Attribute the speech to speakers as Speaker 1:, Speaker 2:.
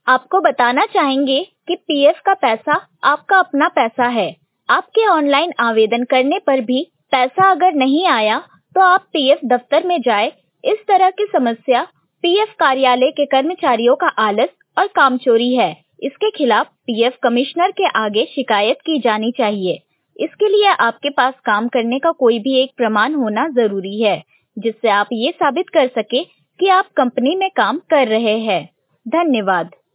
Speaker 1: आपको बताना चाहेंगे कि पीएफ का पैसा आपका अपना पैसा है। आपके ऑनलाइन आवेदन करने पर भी पैसा अगर नहीं आया तो आप पीएफ दफ्तर में जाए। इस तरह की समस्या पीएफ कार्यालय के कर्मचारियों का आलस और कामचोरी है। इसके खिलाफ पीएफ कमिश्नर के आगे शिकायत की जानी चाहिए। इसके लिए आपके पास काम करने का कोई भी एक प्रमाण होना जरूरी है, जिससे आप ये साबित कर सके कि आप कंपनी में काम कर रहे हैं। धन्यवाद।